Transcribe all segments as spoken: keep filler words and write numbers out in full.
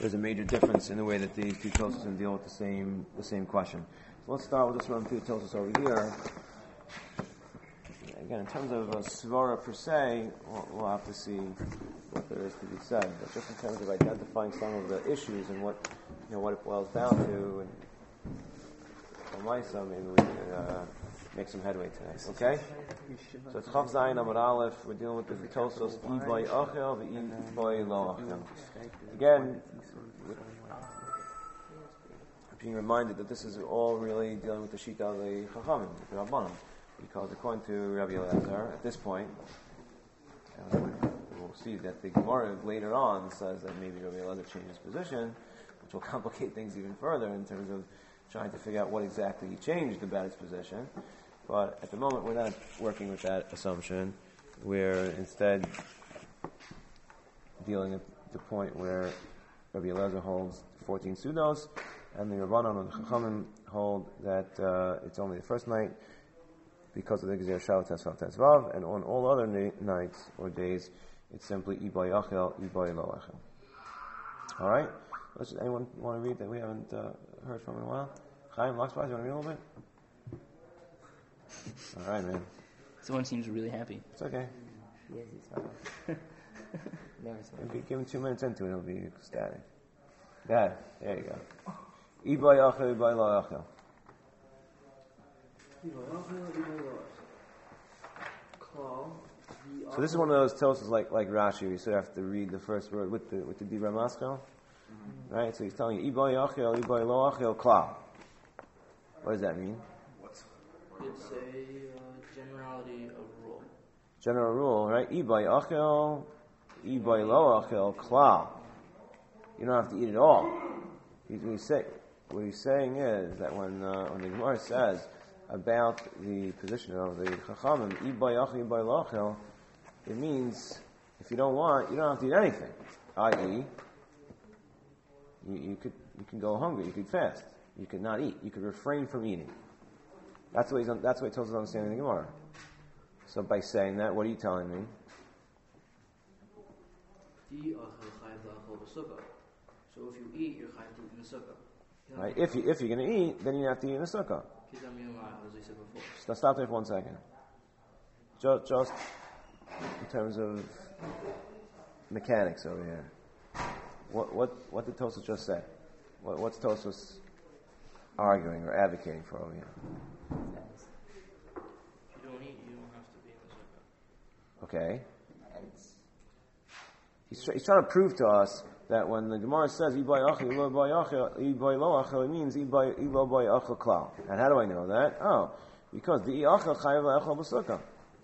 there's a major difference in the way that these two Tosos deal with the same the same question. So let's start. We'll just run through the Tosos over here. Again, in terms of a svara per se, we'll, we'll have to see what there is to be said. But just in terms of identifying some of the issues and what you know what it boils down to, and on my side, maybe we can uh, make some headway today. Okay? So it's Chav Zayin Amud Aleph. We're dealing with the Tosos Iboy Achel Iboy Lo Achel. Again, being reminded that this is all really dealing with the Shita of the Chachamim, the Rabbanim. Because according to Rabbi Elazar, at this point, uh, we'll see that the Gemara later on says that maybe Rabbi Elazar changed his position, which will complicate things even further in terms of trying to figure out what exactly he changed about his position. But at the moment, we're not working with that assumption. We're instead dealing at the point where Rabbi Elazar holds fourteen sudos, and the Rabbanan and the Chachamim hold that uh, it's only the first night, because of the Gezerah Shabbat Tesvav Tesvav, and on all other na- nights or days, it's simply Iboy Achel, Iboy Lo Achel. Alright? Let's, anyone want to read that we haven't uh, heard from in a while? Chaim, Laxbaz, you want to read a little bit? Alright, man. Someone seems really happy. It's okay. Yes, he's fine. Never Maybe give him two minutes into it, it'll be ecstatic. Go ahead. There you go. Iboy Achel, Iboy Lo Achel. So this is one of those Tosos like like Rashi. You sort of have to read the first word with the with the Dibra Maskal, mm-hmm. Right? So he's telling you Iboy Achel, Iboy Lo Achel, Klal. What does that mean? It's a uh, generality of rule. General rule, right? Iboy Achel, Iboy Lo Achel, Klal. You don't have to eat it all. He's, he's say, what he's saying is that when uh, when the Gemara says about the position of the Chachamim, Iboy Achel, Iboy Lo Achel, it means if you don't want, you don't have to eat anything. that is, you, you could you can go hungry, you could fast, you could not eat, you could refrain from eating. That's the way he's, that's what he tells us understanding the Gemara. So by saying that, what are you telling me? So if you eat, you're chayav to eat in the sukkah. Right? If you if you're going to eat, then you have to eat in the sukkah. So stop there for one second. Just, just in terms of mechanics over here, what what what did Tosos just say? What, what's Tosos arguing or advocating for over here? If you don't eat, you don't have to be in the sukkah. Okay. He's, he's trying to prove to us that when the Gemara says Iboy Achel, Iboy Lo Achel, it means Iboy Achel Klal. And how do I know that? Oh, because the Achel Chayav Achel B'Sukkah.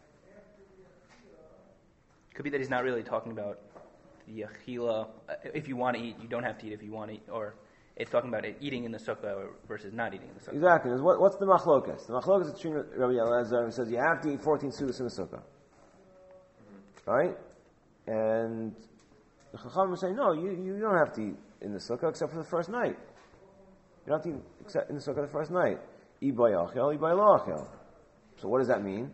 Could be that he's not really talking about the achila. If you want to eat, you don't have to eat if you want to eat. Or it's talking about it eating in the sukkah versus not eating in the sukkah. Exactly. What, what's the machlokas? The machlokas is between Rabbi Elazar who says you have to eat fourteen sudas in the sukkah. Right? And the Chachamim are saying, no, you, you don't have to eat in the sukkah except for the first night. You don't have to eat except in the sukkah the first night. Iboy Achel, Iboy Lo Achel. So what does that mean?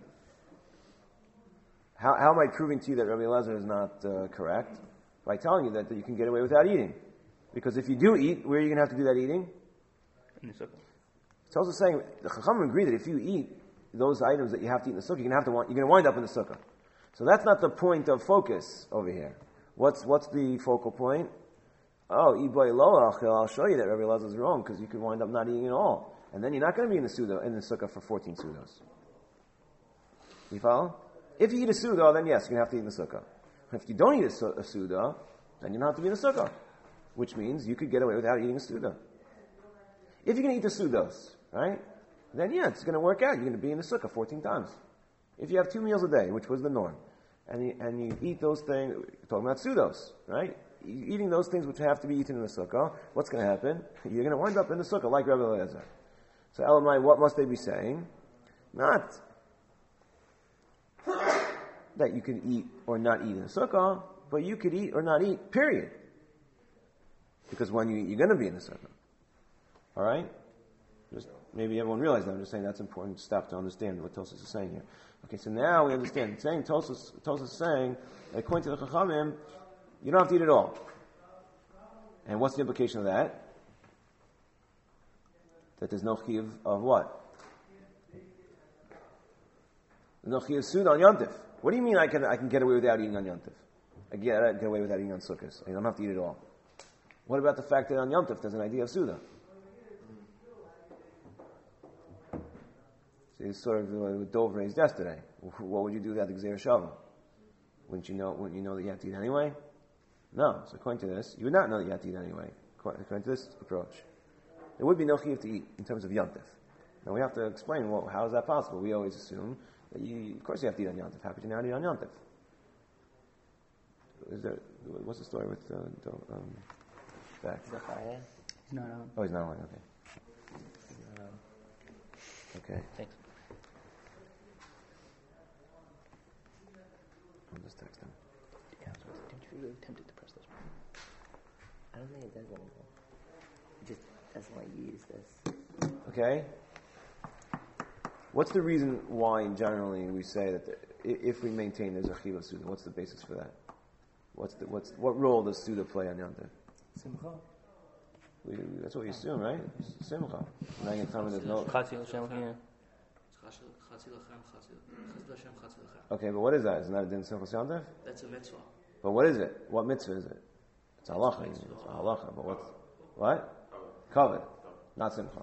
How, how am I proving to you that Rabbi Elazar is not uh, correct? By telling you that, that you can get away without eating. Because if you do eat, where are you going to have to do that eating? In the sukkah. It's also saying, the Chachamim agree that if you eat those items that you have to eat in the sukkah, you're going to have to want, you're going to wind up in the sukkah. So that's not the point of focus over here. What's what's the focal point? Oh, Iboy Lo Achel, I'll show you that Rabbi Elazar is wrong because you could wind up not eating at all. And then you're not going to be in the suda, in the sukkah for fourteen sudos. You follow? If you eat a suda, then yes, you're going to have to eat in the sukkah. If you don't eat a, su- a suda, then you don't have to be in the sukkah. Which means you could get away without eating a suda. If you're going to eat the sudos, right? Then yeah, it's going to work out. You're going to be in the sukkah fourteen times. If you have two meals a day, which was the norm, and you, and you eat those things, we're talking about sudos, right? Eating those things which have to be eaten in the sukkah, what's going to happen? You're going to wind up in the sukkah like Rabbi Elazar. So Elamai, what must they be saying? Not that you can eat or not eat in the sukkah, but you could eat or not eat, period. Because when you eat, you're going to be in the sukkah. Alright? Just maybe everyone realized that. I'm just saying that's an important step to understand what Tosos is saying here. Okay, so now we understand. Saying Tosos, Tosos is saying, according to the Chachamim, you don't have to eat at all. And what's the implication of that? That there's no chiyuv of what? No chiyuv suda on Yontif. What do you mean I can I can get away without eating on Yontif? I get, I get away without eating on Sukkot. I don't have to eat it all. What about the fact that on Yontif there's an idea of suda? See, it's sort of what Dov raised yesterday. What would you do without the Gzeir Shava? Wouldn't you know? Wouldn't you know that you have to eat anyway? No. So according to this, you would not know that you have to eat anyway. According to this approach, there would be no chiyuv to eat in terms of Yontif. Now we have to explain. Well, how is that possible? We always assume that you, of course, you have to eat on Yontif. How could you not eat on Yontif? Is there? What's the story with uh, Do- um, back? Zachariah? He's not on. Oh, he's not on. Okay. He's not on. Okay. Thanks. I'll just text him. Yeah, so don't you feel really tempted to press this one? I don't think it does anything. It just doesn't let you use this. Okay. What's the reason why generally we say that the, i- if we maintain there's a chiyuv suda? What's the basis for that? What's the what's what role does suda play on Yom Tov? Simcha? We, that's what we assume, right? Simcha. Now you're telling me there's no. Chatzi l'shem, yeah. Chatzi lachem, chatzi l'shem, chatzi lachem. Okay, but what is that? Isn't that a din simcha Yom Tov? That's a mitzvah. But what is it? What mitzvah is it? It's halacha. It's halacha. But what's what? Covered, not simcha.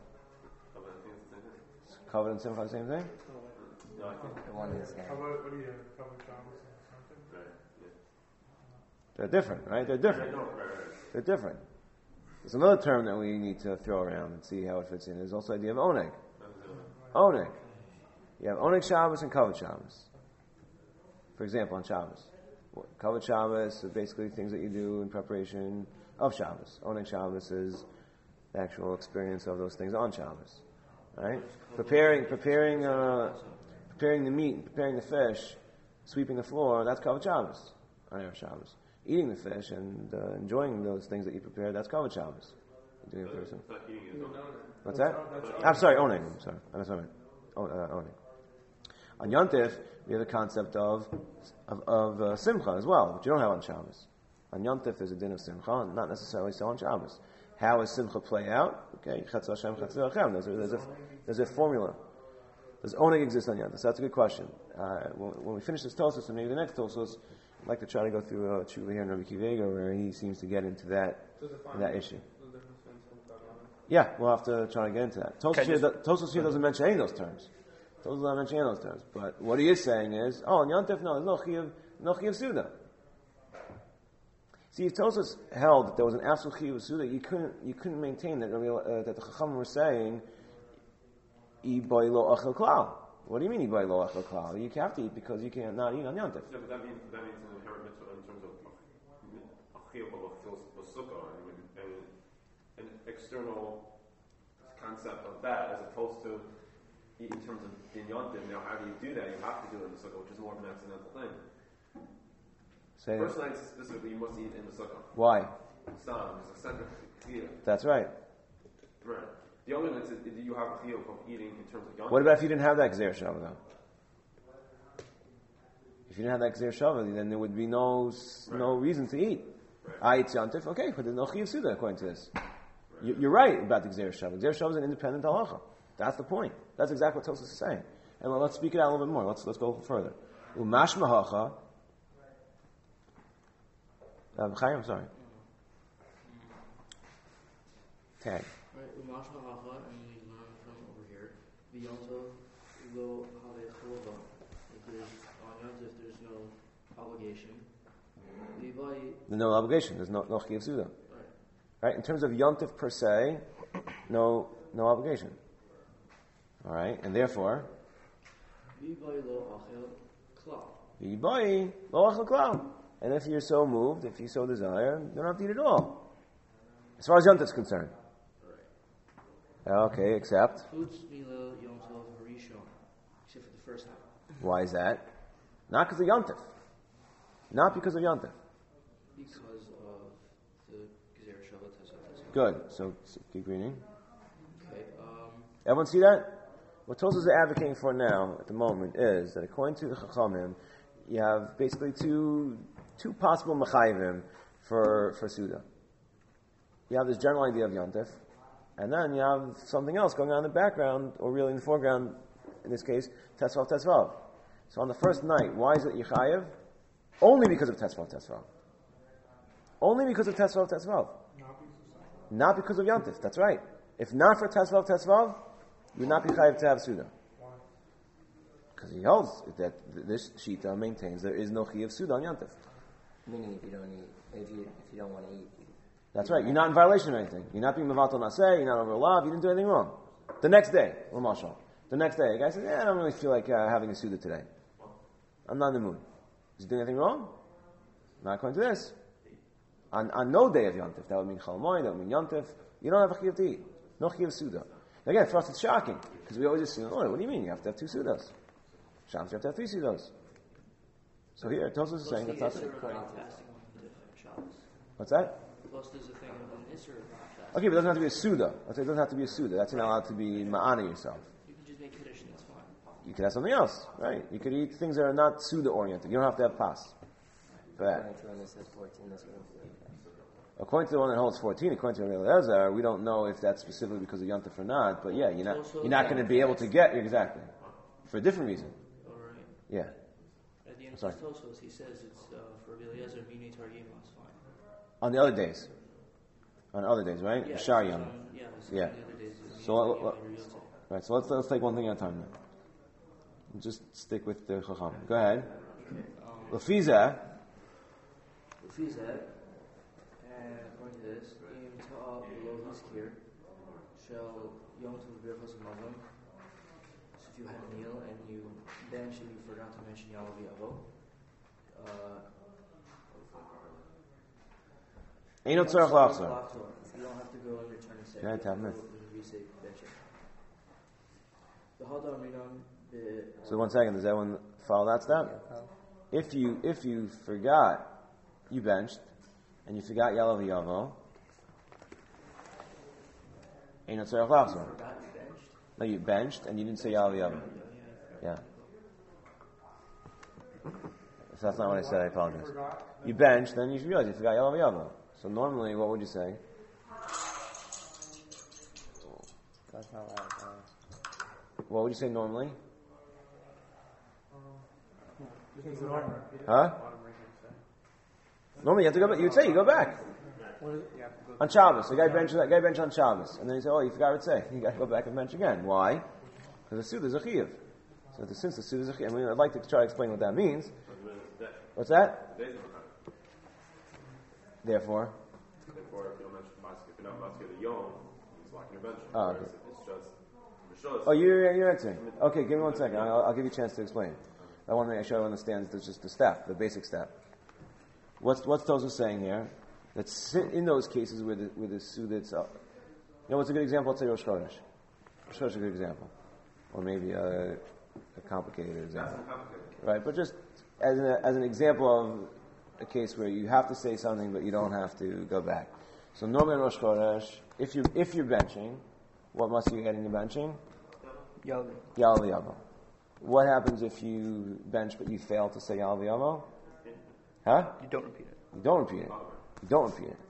Covered and simcha the same thing? The one is How about, what do you have? Covered Shabbos and something? They're different, right? They're different. They're different. There's another term that we need to throw around and see how it fits in. There's also the idea of oneg. Oneg. You have oneg Shabbos and covered Shabbos. For example, on Shabbos. Covered Shabbos are basically things that you do in preparation of Shabbos. Oneg Shabbos is the actual experience of those things on Shabbos. Right? Preparing, preparing, uh, preparing the meat, preparing the fish, sweeping the floor, that's covered Shabbos. On Erev Shabbos. Eating the fish and uh, enjoying those things that you prepared, that's covered Shabbos. Doing it person. What's that? I'm sorry, owning. I'm sorry. That's what I meant. Oh, uh, owning. On Yontif, we have the concept of of, of uh, Simcha as well, which you don't have on Shabbos. On Yontif, there's a din of Simcha, not necessarily so on Shabbos. How does Simcha play out? Okay, Chetz Hashem, Chetz Hashem. There's a, there's a, there's a formula. Does Oneg exist on Yontif? So that's a good question. Uh, when, when we finish this Tosos, and maybe the next Tosos, I'd like to try to go through uh, Tshuva here in Rabbi Kivega, where he seems to get into that that issue. Yeah, we'll have to try to get into that. Tosos here, do, Tosos here doesn't mention any of those terms. Tosos doesn't mention any of those terms. But what he is saying is, oh, in Yontif, no, there's no Chiyuv, no Chiyuv Suda. See, if Tosos held that there was an absolute Chiyuv Suda, you couldn't, you couldn't maintain that, uh, that the Chacham were saying, I boy lo achel klal. What do you mean, I boy lo achel klal? You have to eat because you can't not eat on Yontif. Yeah, but that means, that means an inherent mitzvah in terms of a chiyuv of a sukkah and an external concept of that, as opposed to in terms of in Yontif. Now, how do you do that? You have to do it in the sukkah, which is more of an accidental thing. Say First night, specifically, you must eat in the sukkah. Why? Sam, it's a second chiyuv. That's right. Right. The only thing is, do you have a chiyuv of eating in terms of Yontif? What about if you didn't have that Gzeir Shava though? If you didn't have that Gzeir Shava, then there would be no right. no reason to eat. Right. I eat Yontif, okay, but there's no Chiyuv Suda according to this. Right. You, you're right about the Gzeir Shava. Gzeir Shava is an independent halacha. That's the point. That's exactly what Tosos is saying. And let's speak it out a little bit more. Let's let's go further. Umashma hacha. Um, Chaim, I'm sorry. Tag. Right, Umash Mahacha, and we learn from over here. V'yonto lo hale cholova. If there's on Yontif, there's no obligation. V'ybai. There's no obligation. There's no no Chiyuv Suda. Right. Right. In terms of Yontif per se, no no obligation. All right, and therefore. V'ybai lo achel klal. V'ybai lo achel klal. And if you're so moved, if you so desire, you don't have to eat it all. As far as Yontif is concerned. Okay, except? Chutz milo Yom Tov Harishon, except for the first time. Why is that? Not because of Yontif. Not because of Yontif. Because of the Gezer Shabbat. Good. So, so keep reading. Okay. Um, Everyone see that? What Tosos is advocating for now, at the moment, is that according to the Chachamim, you have basically two two possible mechayivim for for Suda. you have this general idea of Yontif, and then you have something else going on in the background, or really in the foreground, in this case, Tesvav Tesvav. So on the first night, why is it Yechayev? Only because of Tesvav Tesvav. Only because of Tesvav Tesvav. Not because of Yontif, that's right. If not for Tesvav Tesvav, you would not be Chayev to have Suda. Because he holds that this Shita maintains there is no Chayev Suda on Yontif. Meaning if you don't eat, if you if you don't want to eat. You That's right. You're not in violation of anything. You're not being Mavatal Naseh, you're not over love, you didn't do anything wrong. The next day, Lamashal. The next day, the guy says, yeah, I don't really feel like uh, having a Suda today. I'm not in the mood. Is he doing anything wrong? Not according to this. On, on no day of Yontif, that would mean Chalmoy, that would mean Yontif, you don't have a Chayev to eat. No Chayev Suda. Again, for us it's shocking, because we always assume, oh, what do you mean? You have to have two Sudas. Shams, you have to have three Sudas. So here, Tosos is saying that's not it. What's that? Plus, there's a thing in Isser about that. Okay, but it doesn't have to be a Suda. Let's say it doesn't have to be a Suda. That's not allowed to be Ma'ana yourself. You can just make Kiddush and it's fine. You could have something else, right? You could eat things that are not Suda oriented. You don't have to have pas. Go ahead. according to one that says fourteen, that's what I'm saying. According to the one that holds fourteen, according to Rabbi Eliezer, we don't know if that's specifically because of Yontif or not, but yeah, you're not, you're not going to be able to get, exactly. For a different reason. All right. Yeah. At the end Sorry. of Tosos, he says it's uh, for Eliezer, Mini Targim, it's fine. On the other days. On other days, right? Yeah, Shar it's, Yom. um, yeah, it's Yeah. on the other days, it's So, Mini let- Targim let- or Yotze. Right, so let's, let's take one thing at a time then. Just stick with the Chacham. Go ahead. Um, Lefiza, Lefizet, and according to this, Im Ta'ah below Hiskir, shall Yom Tov Birchos Mazon. So if you had a meal and you bench and you forgot to mention Yalav Yavo, uh, Ain't no tzarech lachzor. you don't have to go and return and say, Yeah, it's happening. you say benching. The Hadar Minam, the So one second, does everyone follow that step? If you if you forgot, you benched, and you forgot Yalav Yavo, ain't no tzarech lachzor. forgot you benched. No, you benched and you didn't say Yalav Yavo. Yeah. So that's not what I said. I apologize. You benched, then you realize you forgot Yalav Yavo. So normally, what would you say? That's not loud. Uh, What would you say normally? Normal. Huh? Normally, you have to go back. You'd say you go back on Shabbos. The guy bench that guy bench on Shabbos, and then you say, "Oh, you forgot to say." You got to go back and bench again. Why? Because the suit is a chiyuv. So the, since the suit is a chiyuv, I mean, I'd like to try to explain what that means. What's that? Therefore. Therefore, if you don't mention Maskeh, if you're not Maskeh the Yom, it's locking your bench. Oh, okay. Whereas if it's just Rishos. Oh, you're you're answering. Okay, give me one second. I'll, I'll give you a chance to explain. I want to make sure I understand that's just the step, the basic step. What's what's Tozer saying here? That si- in those cases where the where the suda itself, you know, what's a good example? Let's say Rosh Chodesh. Rosh Chodesh is a good example, or maybe a, a complicated example, right? But just as an as an example of a case where you have to say something, but you don't have to go back. So normally in Rosh Chodesh, if you if you're benching, what must you add in your benching? Yalav. Yalav Yavo. What happens if you bench but you fail to say Yalav Yavo? Huh? You don't repeat it. You don't repeat it. You don't repeat it.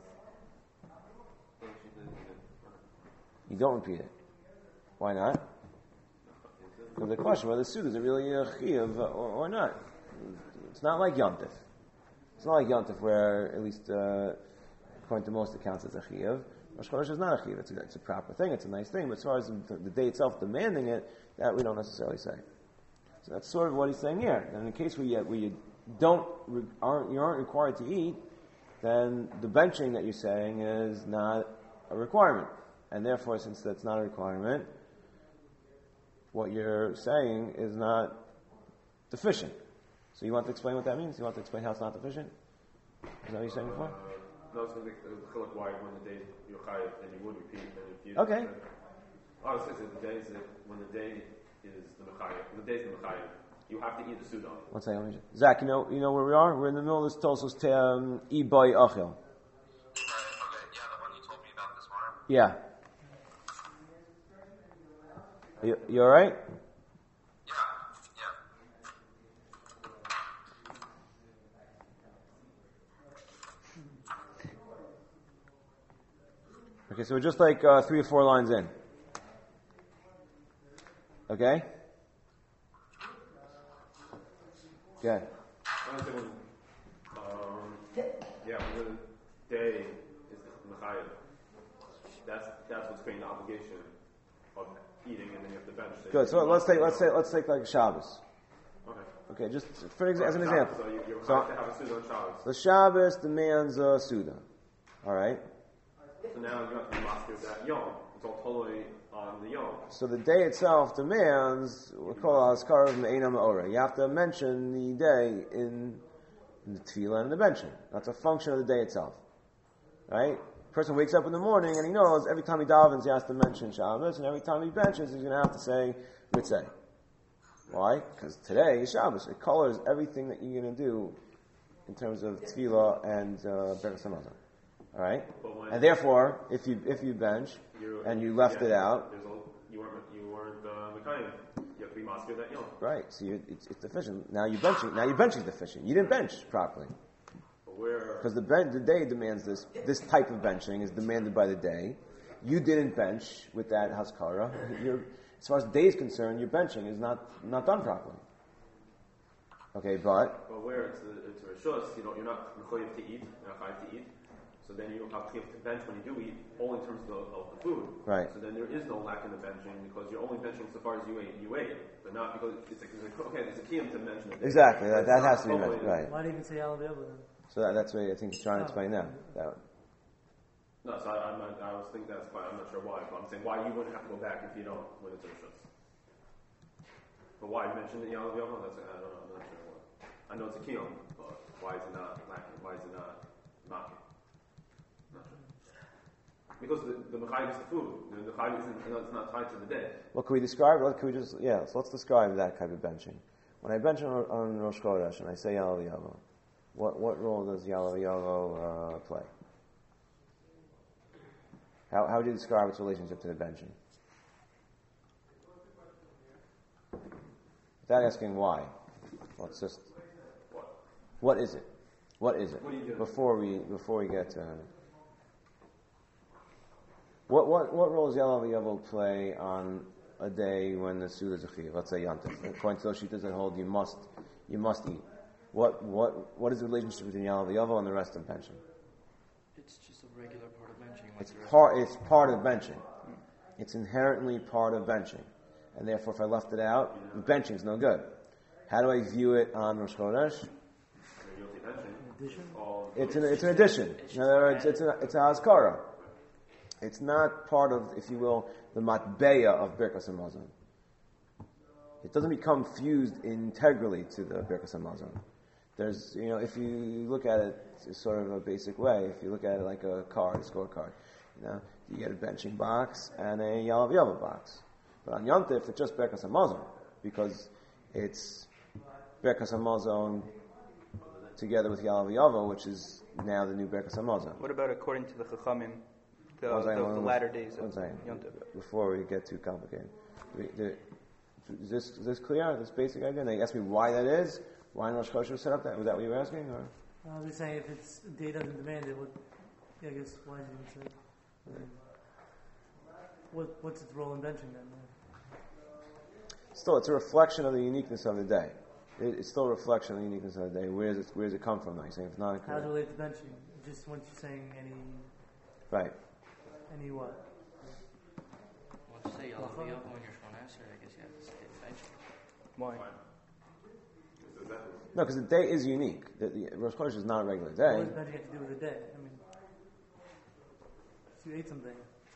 You don't repeat it. Why not? Because the question whether the suit is really a chiyuv or, or not. It's not like Yontif. It's not like Yontif where, at least uh, according to most accounts, it's a chiyuv. Rosh Chodesh is not a chiyuv. It's a, it's a proper thing. It's a nice thing. But as far as the, the day itself demanding it, that we don't necessarily say. So that's sort of what he's saying here. And in the case where you, where you don't aren't you aren't required to eat, then the benching that you're saying is not a requirement, and therefore, since that's not a requirement, what you're saying is not deficient. So you want to explain what that means? You want to explain how it's not deficient? Is that what you're saying before? Uh, no, it's going to be chiluk why when the day you're chayiv, then you would repeat, and if you Okay. Then, oh, it says that the day is that when the day is the mechayiv, the day is the mechayiv, you have to eat the sudan. One second, let me just- Zach, you know, you know where we are? We're in the middle of this Tosos um, Ibai Achil. Yeah, the one you told me about this morning. Yeah. You, you all right? Yeah, yeah. Okay, so we're just like uh, three or four lines in. Okay? Okay. I want to say when, um, yeah, when the day is the Mechayev, that's that's what's creating the obligation of eating, and then you have to bench. Good. So let's take let's say let's take like Shabbos. Okay. Okay, just for exa- as an Shabbos, example. So you- you're So- required to have a Suda on Shabbos. The Shabbos demands a Suda. All right? So now you have to be master of that Yom. It's all totally on the Yom. So the day itself demands, we call it Askar of Me'ena Me'ora. You have to mention the day in, in the Tefillah and the benching. That's a function of the day itself. Right? Person wakes up in the morning and he knows every time he davens he has to mention Shabbos, and every time he benches he's going to have to say Ritzeh. Why? Because today is Shabbos. It colors everything that you're going to do in terms of Tefillah and uh, Berachas Hamazon. All right, and therefore, if you if you bench You're, and you left yeah, it out, there's a, you weren't you weren't uh, Mekayim. You have to be master of that Yom. right? So you, it's, it's deficient. Now you benching. Now your benching deficient. You didn't bench properly But where because the ben, the day demands this. This type of benching is demanded by the day. You didn't bench with that haskara. You're, as far as the day is concerned, your benching is not not done properly. Okay, but but where it's a, it's a rishus, you know, you're not required to eat, you're not required to eat. So then you have to have to bench when you do eat, only in terms of the, of the food. Right. So then there is no lack in the benching because you're only benching so far as you ate, you ate, but not because it's, it's, it's okay. There's a kiyum to mention it. exactly that, It's that not has to be totally- mentioned, right? Why do you even say Alav Yavo then? So that, that's what I think he's trying to explain now. That, No, so I, I'm not, I was thinking that's fine. I'm not sure why, but I'm saying why you wouldn't have to go back if you don't when it's a rishus. But why you mentioned the Yalav Yavo? That's I don't know. I'm not sure what. I know it's a kiyum, but why is it not lacking? Why is it not mocking? Not sure. Because the, the mechayiv is the food. The mechayiv isn't, you know, it's not tied to the day. What can we describe? What can we just? Yeah, so let's describe that type of benching. When I bench on, on Rosh Chodesh and I say Yalav Yavo, what what role does Yalav Yavo uh, play? How how would you describe its relationship to the benching? Without asking why, let's just. What? What is it? What is it? What are you doing? Before we before we get to. What what what role does Yalav Yavo play on a day when the Suda is a chiyuv? Let's say Yantif. According to those shittas that hold, you must you must eat. What what what is the relationship between Yalav Yavo and the rest of benching? It's just a regular part of benching. Like It's the rest. part it's part of benching. It's inherently part of benching, and therefore, if I left it out, benching is no good. How do I view it on Rosh Chodesh? You're guilty benching. Addition? All It's an it's an addition. In other words, it's an it's a hazkara. It's not part of, if you will, the matbeya of Birkas Hamazon. It doesn't become fused integrally to the Birkas Hamazon. There's, you know, if you look at it in sort of a basic way, if you look at it like a card, a scorecard, you know, you get a benching box and a Yalav Yavo box. But on Yontif, it's just Birkas Hamazon because it's Birkas Hamazon together with Yalav Yavo, which is now the new Birkas Hamazon. What about according to the Chachamim, the, One second, the, one- the latter days one of second. Yom Tov? Before we get too complicated, we, the, is this is this clear? This basic idea? And they asked me why that is. Why in Rosh Chodesh was set up that? Was that what you were asking? Or? I was just saying if it's day doesn't demand it, what? Yeah, I guess why is it even said? I mean, What what's its role in benching then? Still, it's a reflection of the uniqueness of the day. It, it's still a reflection of the uniqueness of the day. Where does it where does it come from? Though? You're saying it's not a How does it relate to benching? Just once you're saying any right. any what? Once you say Yalav Yavo when you're Shmona Esrei, I guess you have to say benching. Why? It's exactly. No, because the day is unique. The, the Rosh Chodesh is not a regular What day. does benching have to do with the day? I mean, if you ate something.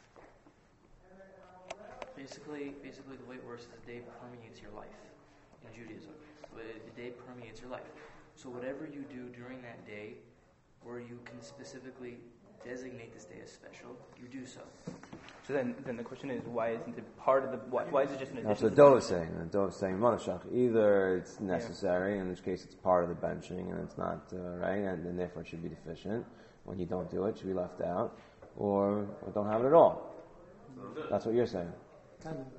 Basically, basically the way it works is the day permeates your life in Judaism. The the day permeates your life. So whatever you do during that day, where you can specifically designate this day as special, you do so. So then, then the question is, why isn't it part of the? Why, why is it just an addition? That's what Dov is saying. And Dov is saying Monashach. Either it's necessary, in which case it's part of the benching and it's not uh, right, and, and therefore it should be deficient. When you don't do it, it should be left out, or, or don't have it at all. That's what you're saying. Kind of,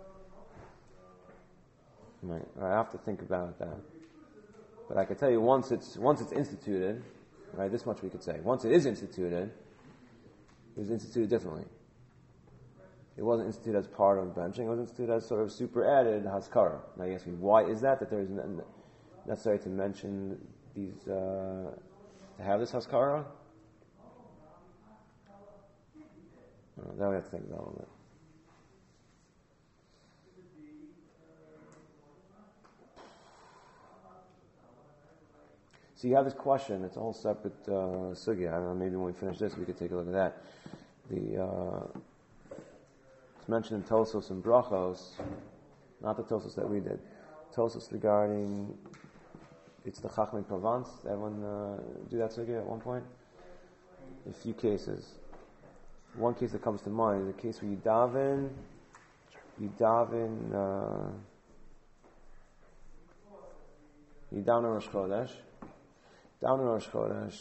yeah. Right. I have to think about that. But I can tell you, once it's once it's instituted, right? This much we could say. Once it is instituted, It was instituted differently. It wasn't instituted as part of benching. It was instituted as sort of super added haskara. Now you ask me, why is that? That there is necessary to mention these, uh, to have this haskara? Uh, that we have to think about a little bit. So you have this question. It's a whole separate uh, sugya. I don't know, maybe when we finish this, we could take a look at that. The uh, it's mentioned in Tosos and Brachos, not the Tosos that we did. Tosos regarding it's the Chachmei Provence. Everyone uh, do that sugya at one point. A few cases. One case that comes to mind is the case where you daven, you daven, uh, you daven on Rosh Chodesh, daven on Rosh Chodesh,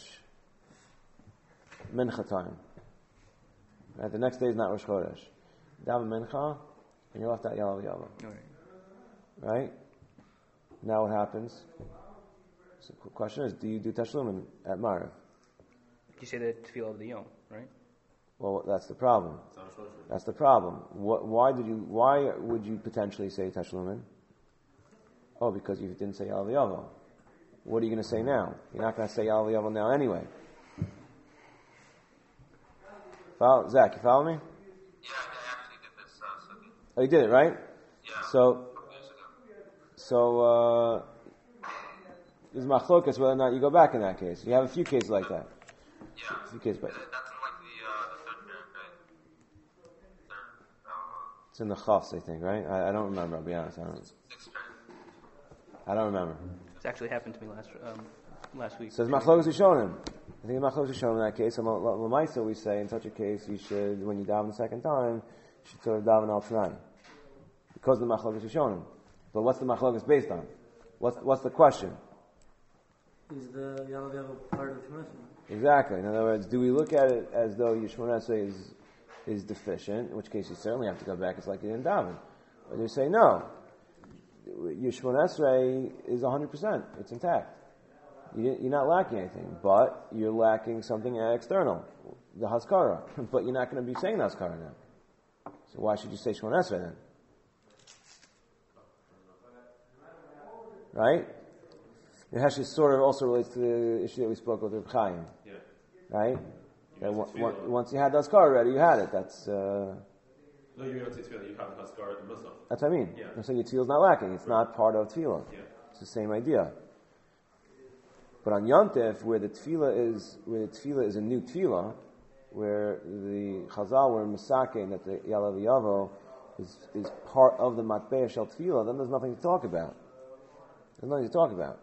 Mincha time. Right, the next day is not Rosh Chodesh. Daven Mincha, and you're left out Yalav Yava. Right? Now what happens? So the question is, do you do Teshlumin at Mariv? You say the Tefillah of the Yom, right? Well, that's the problem. That's the problem. What, why did you? Why would you potentially say Teshlumin? Oh, because you didn't say Yalav Yava. What are you going to say now? You're not going to say Yalav Yava now anyway. Follow, Zach, you follow me? Yeah, I actually did this uh, study. Oh, you did it, right? Yeah. So, Years ago. so uh, there's machlokas whether or not you go back in that case. You have a few cases like that. Yeah. A few cases, but That's in like the, uh, the third parak, right? Third, uh, it's in the chafs, I think, right? I, I don't remember. I'll be honest. I don't. sixth parak. I don't remember. It's actually happened to me last um, last week. So there's machlokas Rishonim. I think the machlokas Rishonim in that case. And l'maisa we say in such a case you should, when you daven the second time, you should sort of daven al Tanai because of the machlokas Rishonim. But what's the machlokas based on? What's what's the question? Is the Yalav Yava part of Shemona? Exactly. In other words, do we look at it as though Yishmon Esrei is is deficient, in which case you certainly have to go back. It's like you didn't daven. Or do you say no? Yishmon Esrei is one hundred percent. It's intact. You, you're not lacking anything, but you're lacking something external, the Haskara. But you're not going to be saying Haskara now. So why should you say Shemon Esrei then? Right? It actually sort of also relates to the issue that we spoke with Reb Chaim. Yeah. Right? That have one- to one- feel- once you had the Haskara already, you had it. That's uh, No, you don't say tefillah. You have the haskar at the Musaf. that's what I mean. Yeah. I'm saying your tefillah is not lacking. It's not part of tefillah. Yeah. It's the same idea. But on Yontif, where the tefillah is, where the tefillah is a new tefillah, where the Chazal were misakein that the Yalav Yavo is is part of the matbeah shel tefillah, then there's nothing to talk about. There's nothing to talk about.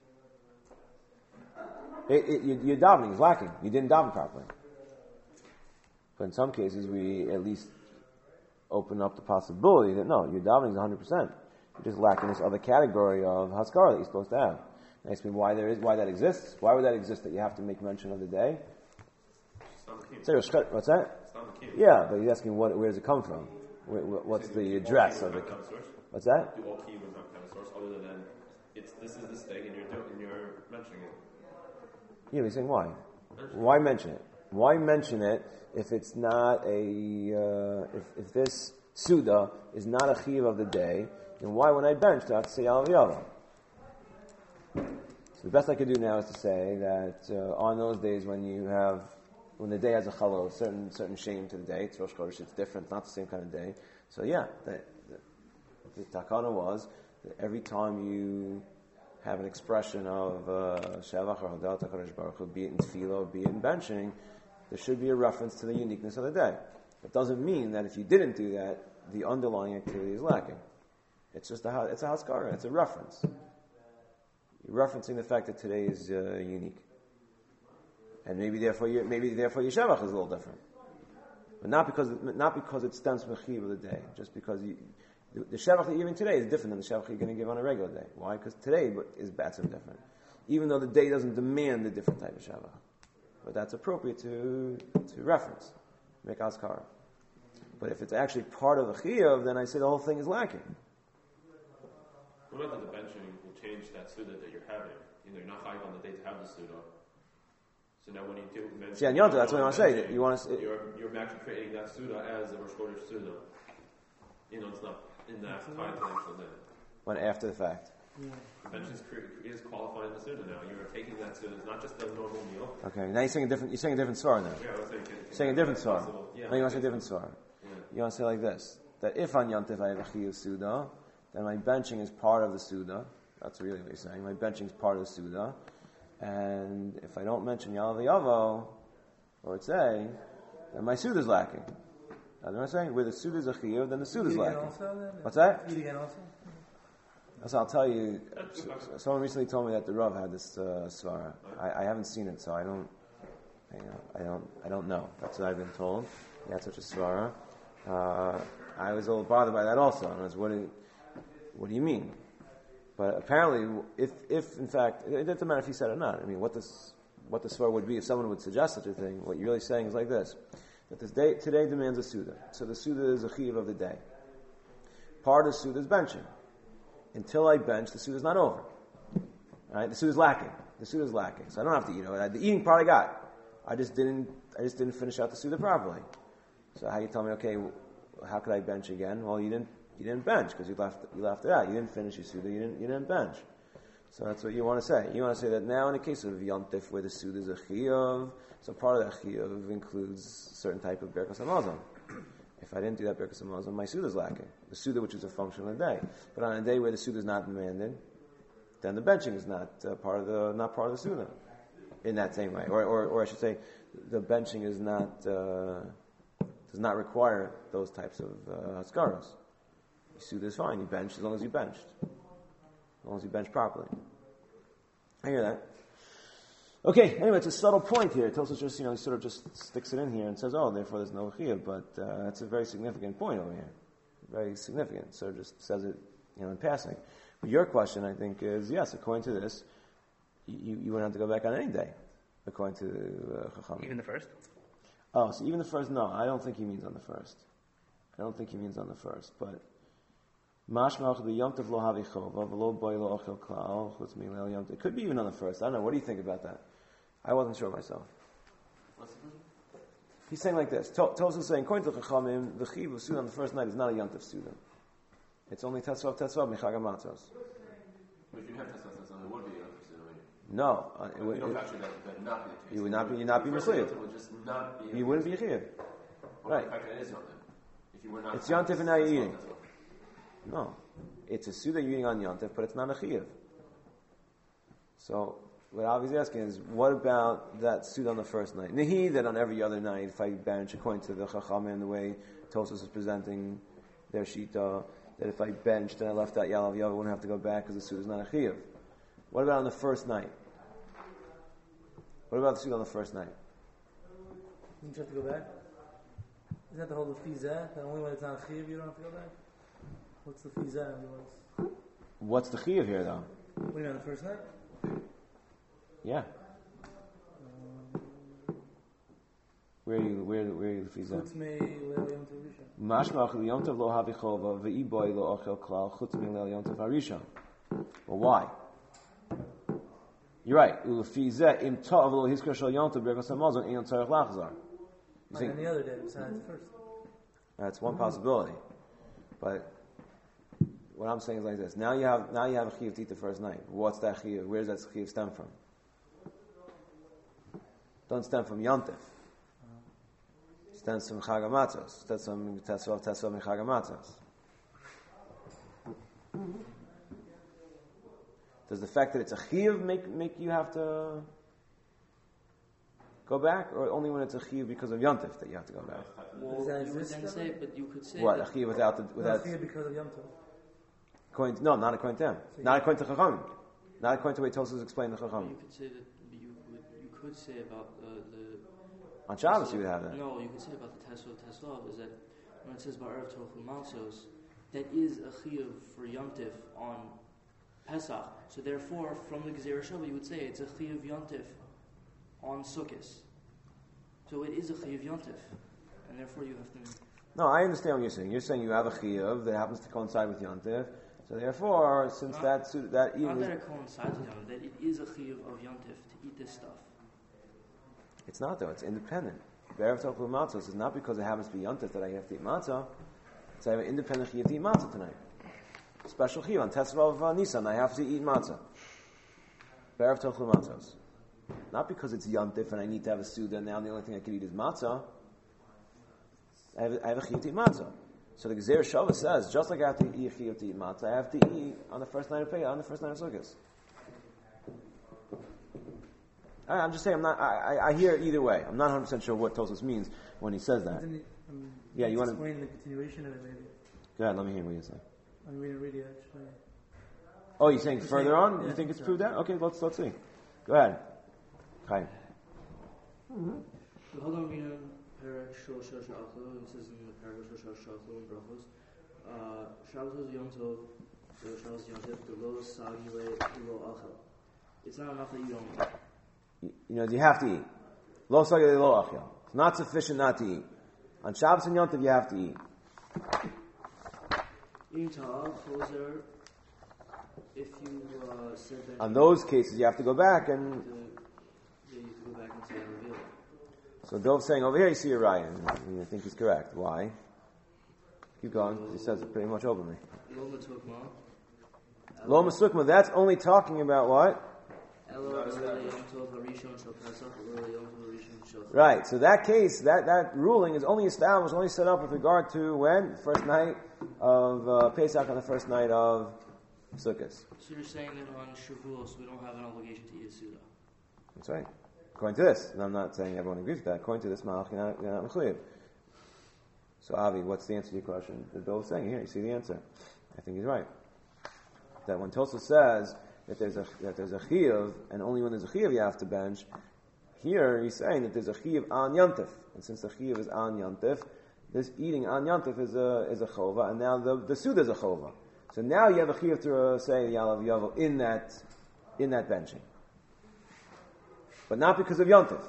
It, it, your, your davening is lacking. You didn't daven properly. But in some cases, we at least open up the possibility that no, your davening is one hundred percent. You're just lacking this other category of haskara that you're supposed to have. Ask me why there is, why that exists. Why would that exist? That you have to make mention of the day. It's not the king. Say, Rosh- What's that? It's not the king. Yeah, but he's asking what, where does it come from? Where, wh- what's Do the all address key of would it? have a source? What's that? Do all key would have a source other than it's this is this thing and you're doing and you're mentioning it. Yeah, but he's saying why? Why mention it? Why mention it if it's not a uh, if, if this suda is not a chiv of the day? Then why, when I bench, do I have to say Yalav Yava? So the best I could do now is to say that uh, on those days when you have, when the day has a chalal, a certain certain shame to the day, it's Rosh Chodesh, it's different, not the same kind of day. So yeah, the, the, the takana was that every time you have an expression of Shevach or Hadal HaKadosh Baruch Hu, be it in tefillah or be it in benching, there should be a reference to the uniqueness of the day. It doesn't mean that if you didn't do that, the underlying activity is lacking. It's just a it's a haskara, it's a reference. You're referencing the fact that today is uh, unique, and maybe therefore you maybe therefore your shevach is a little different, but not because not because it stems from the chiv of the day, just because you, the, the shevach that you're giving today is different than the shevach you're going to give on a regular day. Why? Because today is batzim different, even though the day doesn't demand a different type of shevach, but that's appropriate to to reference, make haskara. But if it's actually part of the chiv, then I say the whole thing is lacking. What about that the benching will change that suda that you're having? You know, you're not high on the day to have the suda. So now when you do mention... See, on Yom Tov, that's what I want to say. That you want to... You're, you're actually creating that Suda as a Rosh Chodesh Suda. You know, it's not in that time to the actual day. When after the fact. Yeah. Convention is qualifying the Suda now. You're taking that Suda. It's not just a normal meal. Okay, now you're saying a different, you're saying a different svara now. Yeah, I was saying... Can, You're saying a different svara. Yeah, No, you want to say a different svara. Yeah. You want to say like this, that if on Yom Tov I have a Chiyuv Suda, then my benching is part of the Suda. That's really what you're saying. My benching is part of the Suda. And if I don't mention Yalav Yavo, or it's a, then my Suda is lacking. That's what I'm saying. Where the Suda is a Chiyuv, then the Suda is Eat again lacking. also, then? What's that? Eat again also? So I'll tell you, someone recently told me that the Rav had this uh, svara. I, I haven't seen it, so I don't, you know, I don't, I don't know. That's what I've been told. He had such a svara. Uh, I was a little bothered by that also. And I was, what do, what do you mean? But apparently, if, if in fact, it doesn't matter if he said it or not. I mean, what this, what the svara would be if someone would suggest such a thing. What you're really saying is like this: that this day today demands a suda. So the suda is a chiyuv of the day. Part of the suda is benching. Until I bench, the suda is not over. Right? The suda is lacking. The suda is lacking. So I don't have to eat it. The eating part I got. I just didn't. I just didn't finish out the suda properly. So how you tell me? Okay, how could I bench again? Well, you didn't. You didn't bench because you left. You left it out. You didn't finish your suda. You didn't. You didn't bench. So that's what you want to say. You want to say that now in the case of Yom Tif, where the suda is a chiyuv, so part of that chiyuv includes a certain type of berkas hamazon. If I didn't do that berkas hamazon, my suda is lacking. The suda, which is a function of the day. But on a day where the suda is not demanded, then the benching is not uh, part of the not part of the suda in that same way. Or, or, or I should say, the benching is not uh, does not require those types of uh, haskaros. Suda is fine. You bench as long as you benched, as long as you bench properly. I hear that. Okay. Anyway, it's a subtle point here. Tosfos just you know he sort of just sticks it in here and says, "Oh, therefore there's no chiyuv," but uh, that's a very significant point over here. Very significant. So it just says it, you know, in passing. But your question, I think, is yes. According to this, you, you wouldn't have to go back on any day, according to uh, Chacham. Even the first? Oh, so even the first? No, I don't think he means on the first. I don't think he means on the first. But mashmach the yom tov lo havi chova v'lo boy lo ochel klal chutz milel yom tov. It could be even on the first. I don't know. What do you think about that? I wasn't sure myself. He's saying like this. Tosfos is saying, according to Chachamim, the chiv of suda on the first night is not a yom tov suda. It's only tetzvav tetzvav michag hamatzos. But if you have tetzvav tetzvav, it would be a yom tov suda, right? No, uh, it would. You don't It, actually that, that not be the case. you would not be. You not be First mechuyev. yom tov would just not be. You wouldn't be a chiv. Well, Right. In fact, it is yom tov. If you were not. It's yom tov and now you're tetzvav, eating. tetzvav. No, it's a suda you're eating on yom tov, but it's not a chiv. So what Avi's asking is, what about that suda on the first night? Nahi that on every other night, if I bench according to the Chachamim, the way Tosfos is presenting their shita, that if I benched and I left out Yalav Yav, I wouldn't have to go back because the suda is not a chiyuv. What about on the first night? What about the suda on the first night? You just have to go back? Isn't that the whole fizah? That only when it's not a chiyuv you don't have to go back? What's the fizah? What's the chiyuv here, though? What do you mean on the first night? Yeah. Where are you? Where? Where are you? Fizah? Chutz me leil yom tov rishon. Mashmach yom tov lo havi chova ve'iboy lo ochel klal chutz mi leil yom tov harishon. Well, why? You're right. Ulefizeh im tov lo hiskar shel yom tov berkas hamazon ein tzarich lachzar. You On think any other day besides the first. that's one possibility, but what I'm saying is like this: now you have now you have a chiyuv to eat the first night. What's that chiyuv? Where does that chiyuv stem from? Don't stem from Yom Tov. It stems from Chag HaMatzos. It stems from Tetzvav Tetzvav and Chag HaMatzos. Does the fact that it's a chiyuv make make you have to go back, or only when it's a chiyuv because of Yom Tov that you have to go back? Well, Does that you would exist, then though? say, but you could say What a that chiyuv without the Not without chiyuv because of yom tov. according to, no, not according to him, not according to Chachamim, not according to the way Tosfos explained the Chachamim. you could say that you would, you could say about the, the On Shabbos you would have that. No, you could say about the Tesvav Tesvav is that when it says Ba'erev Tochel Malsos, that is a chiyuv for Yom Tif on Pesach. So therefore, from the Gezerah Shabbat, you would say it's a chiyuv Yom Tif on Sukkot. So it is a chiyuv Yom Tif, and therefore you have to. No, I understand what you're saying. You're saying you have a chiyuv that happens to coincide with Yom Tov. So therefore, since Not- that suit, that Not eating that is, it coincides with Yom Tif, that it is a chiyuv of Yom Tif to eat this stuff. It's not though, it's independent. Be'erev Tochel Matzos is not because it happens to be Yontif that I have to eat matzah. It's I have an independent chiyuv to eat matzah tonight. Special chiyuv on Tesvav of uh, Nisan, I have to eat matzah. Be'erev Tochel Matzos. Not because it's Yontif and I need to have a Suda and now the only thing I can eat is matzah. I have, I have a chiyuv to eat matzah. So the Gezer Shavah says, just like I have to eat a chiyuv to eat matzah, I have to eat on the first night of Pei, on the first night of Sukkot. I'm just saying, I'm not, I, I, I hear it either way. I'm not one hundred percent sure what Tosfos means when he says that. It, um, yeah, you want to explain the continuation of it, maybe. Go ahead, let me hear what you say. I'm going to read it, actually. Oh, you're saying further saying, on? Yeah, you think it's sure. proved out? Okay, let's let's see. Go ahead. Chaim. V'hodam minan perek shlosh shachlu. It says in the paragraph shlosh shachlu in Brachos. Shabbos Yom Tov, Shabbos Yom Tov, the lo sagi le lo achel. It's not enough that you don't. You know, you have to eat. Lo sagay lo achel. It's not sufficient not to eat. On Shabbos and Yom Tov, you have to eat. Eating ta'al, choser, if you uh, said that. On those cases, you have to go back and. The, the, you go back and say reveal. So Dov's saying over here, you see a Ryan. I think he's correct. Why? Keep going. He says it pretty much openly. Lo matukma. Lo masukma. That's only talking about what? Right, so that case, that, that ruling is only established, only set up with regard to when? First night of uh, Pesach on the first night of Sukkot. So you're saying that on Shavuos we don't have an obligation to eat a Suda? That's right. According to this, and I'm not saying everyone agrees with that, according to this, Malach, you're not, you're not mechuyev. So Avi, what's the answer to your question? The Dov is saying here, you see the answer. I think he's right. That when Tosfos says that there's a that there's a chiyuv, and only when there's a chiyuv you have to bench. Here he's saying that there's a chiyuv on yantif, and since the chiyuv is on yantif, this eating on yantif is a is a chova, and now the the suda is a chova. So now you have a chiyuv to uh, say yalav yavo in that in that benching, but not because of yantif.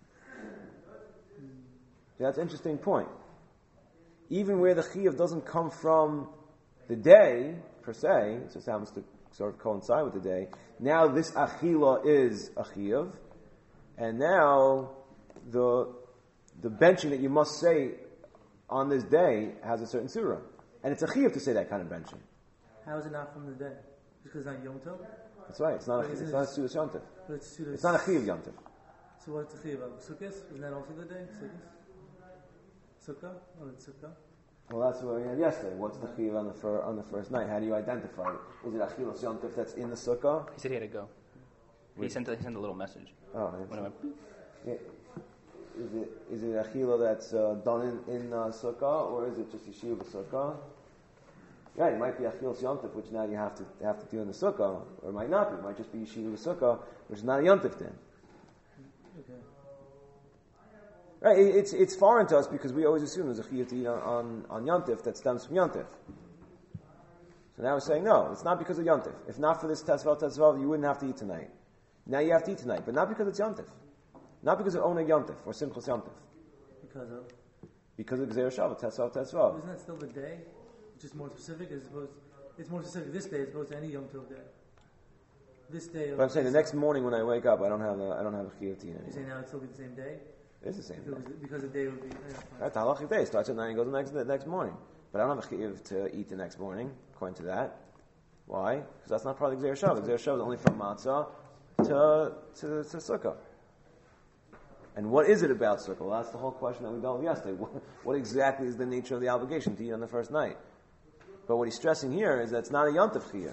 So that's an interesting point. Even where the chiyuv doesn't come from the day per se, it just happens to sort of coincide with the day. Now this achila is a chiyuv, and now the the benching that you must say on this day has a certain surah, and it's a chiyuv to say that kind of benching. How is it not from the day? Because it's not Yom Tov? That's right. It's not. A, But it's isn't not a it- sudah yontif. But it's, Suda- It's not a chiyuv yontif. So what's the chiyuv about? Sukkot? Isn't that also the day? Sukkot? Sukkah? Oh, it's Sukkah. Well, that's what we had yesterday. What's the chiyuv on the fir, on the first night? How do you identify it? Is it achilas yontif that's in the sukkah? He said he had to go. He Wait. sent, a, he sent a little message. Oh, When I went, yeah. Is it is it achila that's uh, done in, in uh, sukkah, or is it just yeshiva sukkah? Yeah, it might be achilas yontif, which now you have to have to do in the sukkah, or it might not be. It might just be yeshiva sukkah, which is not a yontif then. Okay. Right? It, it's it's foreign to us because we always assume there's a chiyuv to eat on on, on yontif that stems from yontif. So now we're saying no, it's not because of yontif. If not for this tesvav tesvav, you wouldn't have to eat tonight. Now you have to eat tonight, but not because it's yontif, not because of oneg yontif or simchas yontif, Because of? because of gzeir shabbat tesvav tesvav. Isn't that still the day? It's just more specific as opposed... It's more specific this day as opposed to any Yom Tov day. This day of... But I'm saying the next morning when I wake up, I don't have a I don't have a chiyuv to eat You're anymore. saying now it'd still be the same day? It's the same. Because, Thing. because the day would be... Yeah, fine. Right, the halachic day starts at nine and goes the next the next morning. But I don't have a chiyuv to eat the next morning, according to that. Why? Because that's not part of the gzeir shabbat. Gzeir shabbat is only from matzah to to, to sukkah. And what is it about sukkah? Well, that's the whole question that we dealt with yesterday. What, what exactly is the nature of the obligation to eat on the first night? But what he's stressing here is that it's not a yontif chiyuv.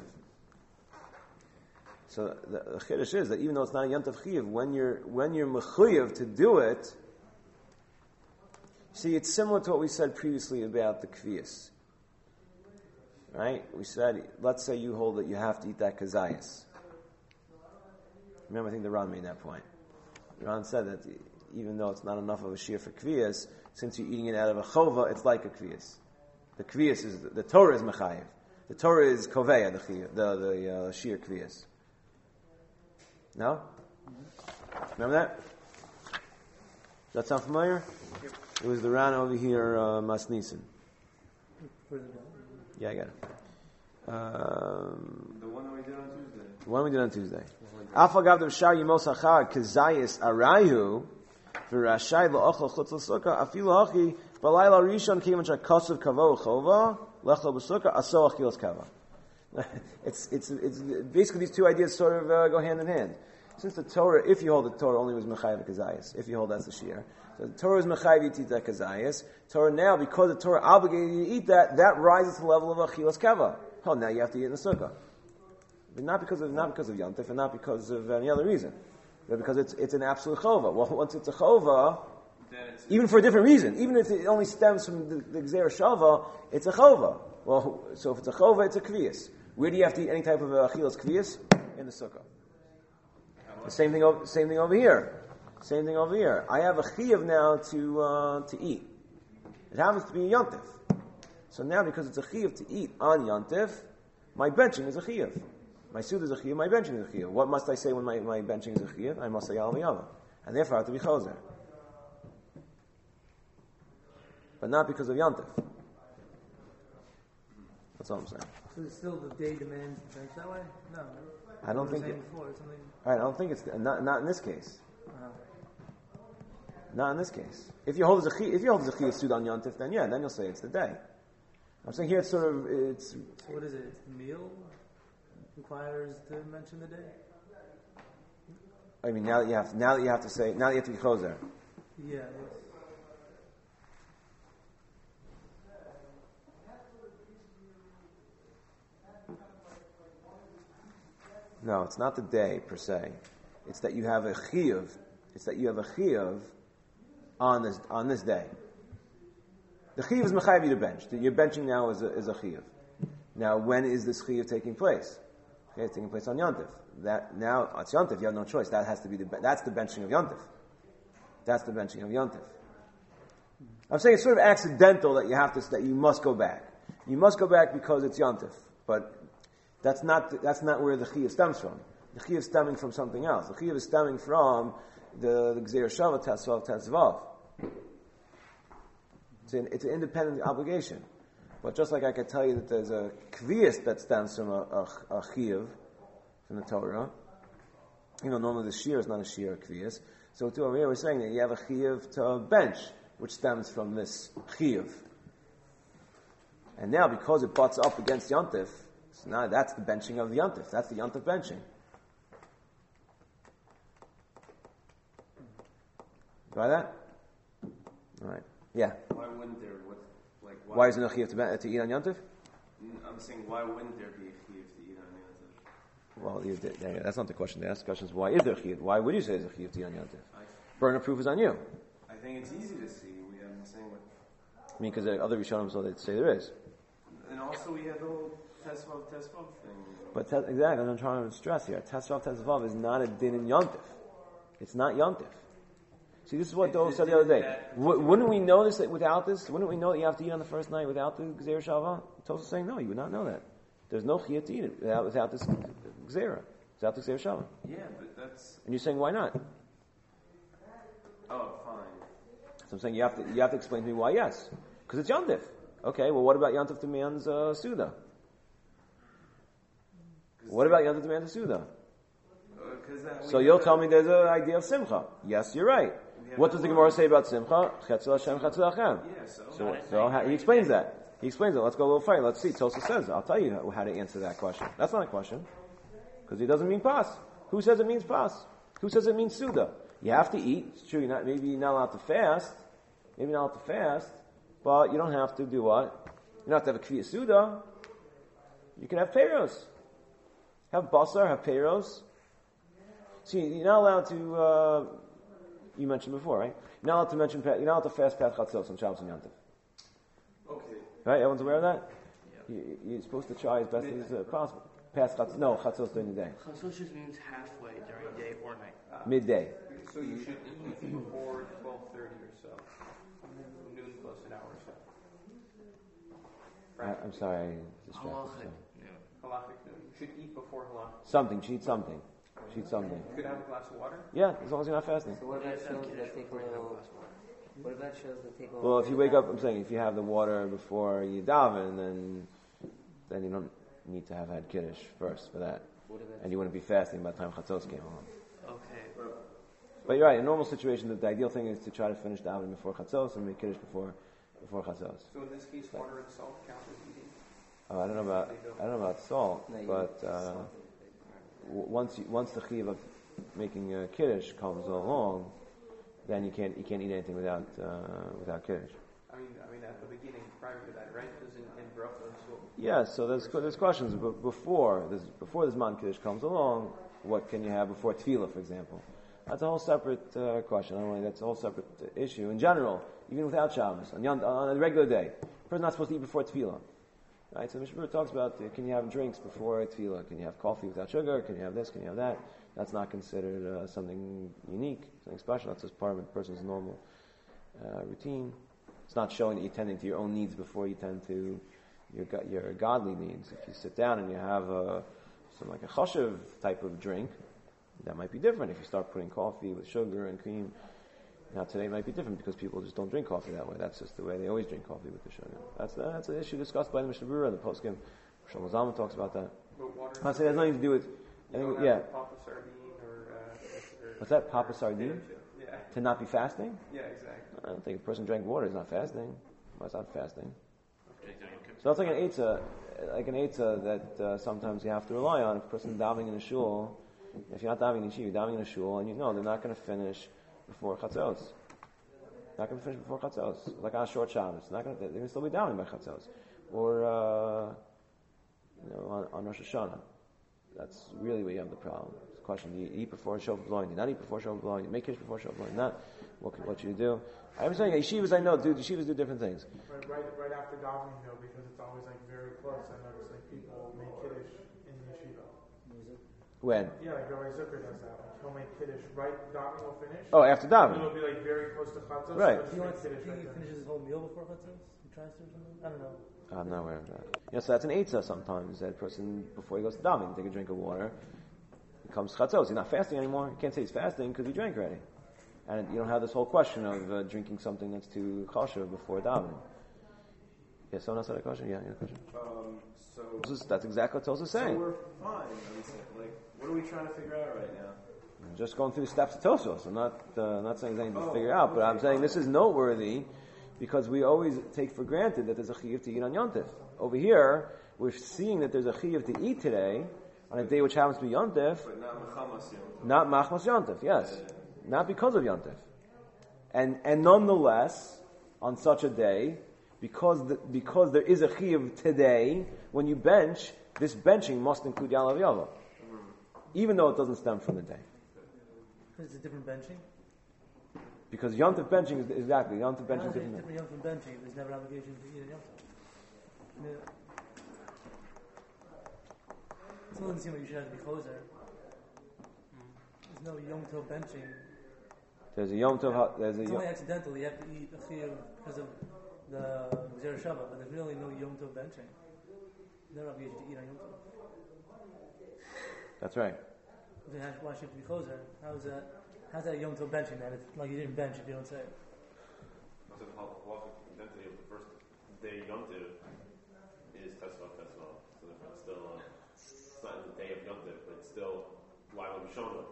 So the, the chiddush is that even though it's not a yontif chiyuv, when you're when you're mechuyev to do it, see, it's similar to what we said previously about the kviyas. Right? We said, let's say you hold that you have to eat that kazayas. Remember, I think the Ran made that point. The Ran said that even though it's not enough of a shear for kviyas, since you're eating it out of a chova, it's like a kviyas. The kviyas is, the Torah is mechayev. The Torah is koveya, the chiyuv, the, the uh, shear kviyas. No? Remember that? Does that sound familiar? Yep. It was the Ran over here, uh, Masnisen. Further down. Yeah, I got it. Um, The one that we did on Tuesday. the one we did on Tuesday. Afal gav dem shar yimos achar kazayis arayu. V'rashai la'achal chutz l'sukkah, afilu hachi, b'layla rishon kivan shakasav kavo chova, lechel b'sukkah, aso achilas kava. It's, it's, it's, basically these two ideas sort of uh, go hand in hand. Since the Torah, if you hold the Torah only was mechayiv kazayas, if you hold that's the shear, so the Torah is mechayiv to eat that kazayas. Torah now, because the Torah obligated you to eat that, that rises to the level of achilas kava. Oh, now you have to eat it in the sukkah, but not because of not because of yontif, and not because of any other reason, but because it's it's an absolute chova. Well, once it's a chova, even for a different reason, even if it only stems from the, the gzeir shava, it's a chova. Well, so if it's a chova, it's a kviyas. Where do you have to eat any type of achilas kviyas? In the sukkah. The same thing. Over, same thing over here. Same thing over here. I have a chiyuv now to uh, to eat. It happens to be a yontif. So now, because it's a chiyuv to eat on yontif, my benching is a chiyuv. My suit is a chiyuv. My benching is a chiyuv. What must I say when my, my benching is a chiyuv? I must say al miyava, and therefore I have to be choser. But not because of yontif. That's all I'm saying. So it's still the day demands the bench that way? No. I don't think it. Before, something... All right, I don't think it's not not in this case. Uh-huh. Not in this case. If you hold as a chi, if you hold as a chi suit on yontif, then yeah, then you'll say it's the day. I'm saying here it's sort of it's. So what is it? It's the meal requires to mention the day. I mean, now that you have now that you have to say now that you have to be choser. Yeah. Yes. No, it's not the day per se. It's that you have a chiyuv. It's that you have a chiyuv on this on this day. The chiyuv is mechayiv you to bench. Your benching now is a, is a chiyuv. Now, when is this chiyuv taking place? Okay, it's taking place on yontif. That now it's yontif. You have no choice. That has to be the that's the benching of yontif. That's the benching of yontif. I'm saying it's sort of accidental that you have to that you must go back. You must go back because it's yontif, but. That's not that's not where the chiyuv stems from. The chiyuv is stemming from something else. The chiyuv is stemming from the, the gzeir shava tesvav tesvav. It's an it's an independent obligation. But just like I could tell you that there's a kviyas that stems from a, a, a chiyuv from the Torah. You know, normally the shear is not a shear kviyas. So too over here we're saying that you have a chiyuv to bench, which stems from this chiyuv. And now because it butts up against yontif. So now that's the benching of the yontif. That's the yontif benching. By that? All right. Yeah. Why wouldn't there? What, like, why, why is there no chiyuv to, ben- to eat on yontif? I'm saying, why wouldn't there be a chiyuv to eat on yontif? Well, you, there, that's not the question. The ask question is, why is there a chiyuv? Why would you say there's a chiyuv to eat on yontif? Burner proof is on you. I think it's easy to see. We have the same way. I mean, because the other Rishonim, so they say there is. And also we had the whole Tesvav, Tesvav thing. But te- exactly, I'm trying to stress here. Tesvav, Tesvav is not a din in Yontif. It's not Yontif. See, this is what Dov said the other day. W- wouldn't we know this that without this? Wouldn't we know that you have to eat on the first night without the Gzeir Shava? Tosa's saying, no, you would not know that. There's no chiyuv to eat it without, without this Gzeira, without the Gzeir Shava. Yeah, but that's... And you're saying, why not? Oh, fine. So I'm saying, you have to, you have to explain to me why yes. Because it's Yontif. Okay, well, what about Yontif demands uh, Suda? What about Yontif demands Suda? Uh, so you'll tell me there's an idea of Simcha. Yes, you're right. What does the Gemara say about Simcha? Chetzel Hashem, Chetzel Hashem. Yeah, so... So, so how, he explains that. He explains it. Let's go a little further. Let's see. Tosa says, I'll tell you how to answer that question. That's not a question. Because it doesn't mean pas. Who says it means pas? Who says it means Suda? You have to eat. It's true, you're not, maybe you're not allowed to fast. Maybe you're not allowed to fast. But you don't have to do what? You don't have to have a Kviya Suda. You can have peiros. Have basar, have peiros. See, you're not allowed to, uh, you mentioned before, right? You're not allowed to mention, you're not allowed to fast Pet Chatzos on Shabbos and Yom Tov. Okay. Right? Everyone's aware of that? Yeah. You, you're supposed to try as best as uh, possible. Past Chatzos, no, Chatzos during the day. Chatzos just means halfway during day or night. Uh, Midday. So you should eat before twelve thirty or so. Noon plus an hour or so. I, I'm sorry, I distracted. Halachic. Yeah. Halachic noon. You should eat before halachic. Something, cheat something. Cheat something. You could have a glass of water. Yeah, as long as you're not fasting. So what about shows that take a little? What about shows that take a little? Well, if you wake up, I'm saying, if you have the water before you daven, then then you don't need to have had kiddush first for that, and you wouldn't be fasting by the time chatzos came along. Okay. But you're right. In a normal situation, the, the ideal thing is to try to finish davening before chatzos and make kiddush before before chatzos. So in this case, water and salt count as eating? Oh, I don't know about I don't know about salt, No, you but eat uh, salt. w- once you, once the chiyuv of making a kiddush comes along, then you can't you can't eat anything without uh, without kiddush. I mean, I mean at the beginning, prior to that, right? Because in, in bracha, so Yeah, so there's there's questions but before this before this man kiddush comes along. What can you have before tefillah, for example? That's a whole separate uh, question. I don't know, that's a whole separate uh, issue. In general, even without Shabbos, on, yon, on a regular day, a person's not supposed to eat before tefillah. Right? So the Mishnah talks about uh, can you have drinks before tefillah? Can you have coffee without sugar? Can you have this? Can you have that? That's not considered uh, something unique, something special. That's just part of a person's normal uh, routine. It's not showing that you're tending to your own needs before you tend to your go- your godly needs. If you sit down and you have a, some like a chashiv type of drink, that might be different. If you start putting coffee with sugar and cream, now today it might be different because people just don't drink coffee that way. That's just the way they always drink coffee with the sugar. That's uh, that's an issue discussed by the Mishnah Berurah, the poskim. Shlomo Zalman talks about that. but water. I say it has nothing to do with. I You think, don't yeah. have to pop a sardine or. Uh, or What's that? Papa sardine Yeah, to not be fasting? yeah, exactly. I don't think a person drank water is not fasting. Well, it's not fasting. So that's like an eitzah, like an eitzah that uh, sometimes you have to rely on. If a person's davening in a shul, if you're not davening in a shul, you're davening in a shul, and you know they're not going to finish before chatzos. Not going to finish before chatzos. Like on a short Shabbos, not going to. They're going to still be davening by chatzos, or uh, you know, on, on Rosh Hashanah. That's really where you have the problem. It's a question: do you eat before shofar blowing? Do you not eat before shofar blowing? Do you make kiddush before shofar blowing? Not. What what should you do? I'm saying yeshivas. I know, dude. Yeshivas do different things. Right, right, right after davening though, because it's always like very close. I notice like people make kiddush in yeshiva. When? Yeah, like Rabbi Zucker does that. Like he'll make kiddush right. Davening will finish. Oh, after And davening. it'll be like very close to chatzos. Right. So He just wants make he kiddush right then. finishes his whole meal before chatzos. He tries to or something. I don't know. I'm not aware of that. You know, so that's an eitzah sometimes. That person, before he goes to davening, take a drink of water. He comes chatzos. He's not fasting anymore. You can't say he's fasting because he drank already. And you don't have this whole question of uh, drinking something that's too kosher before davening. Yeah, someone else had a question? Yeah, you had a question? Um, so, This is- that's exactly what Tosa is so saying. we're fine. I'm saying, like, what are we trying to figure out right now? I'm just going through the steps of Tosos. I'm not, uh, not saying there's anything to Oh, figure out, but I'm okay. saying this is noteworthy because we always take for granted that there's a chiyuv to eat on Yontif. Over here, we're seeing that there's a chiyuv to eat today on a day which happens to be Yontif, But not Mechamas Yom. not Machmas Yontif, yes. Not because of Yontif. And, and nonetheless, on such a day, because the, because there is a chiyuv today, when you bench, this benching must include Yalav Yava. Even though it doesn't stem from the day. Because it's a different benching. Because Yontif benching is exactly, Yontif How benching is is it different. different yom from benching? There's never an obligation to eat a yom tov. Yeah. It still doesn't seem like you should have to be closer. There's no yom tov benching. There's a Yom Tov, there's a It's Yom, only accidental. You have to eat a chiyuv because of the Gzer Shabbat, but there's really no yom tov benching. There's no obligation to eat on yom tov. that's right. Then how- why should you have to be closer? How's that? How's that yom tov benching then? It's like you didn't bench if you don't say it. I said, how halachic identity of the first day Yontiv is Tesla Tesla. So if it's still, uh, it's not in the day of Yontiv, but it's still Laila Mishona.